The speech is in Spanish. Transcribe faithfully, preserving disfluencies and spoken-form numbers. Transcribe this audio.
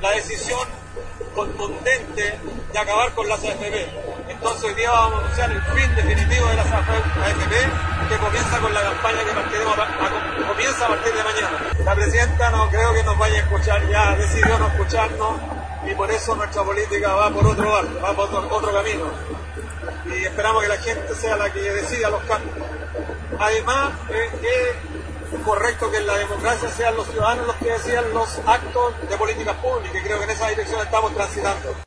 la decisión contundente de acabar con las A F P. Entonces hoy día vamos a anunciar el fin definitivo de las A F P, que comienza con la campaña que partiremos a, a, comienza a partir de mañana. La presidenta no creo que nos vaya a escuchar, ya decidió no escucharnos y por eso nuestra política va por otro barco, va por otro, otro camino. Y esperamos que la gente sea la que decida los cambios. Además, eh, es correcto que en la democracia sean los ciudadanos los que decidan los actos de políticas públicas, y creo que en esa dirección estamos transitando.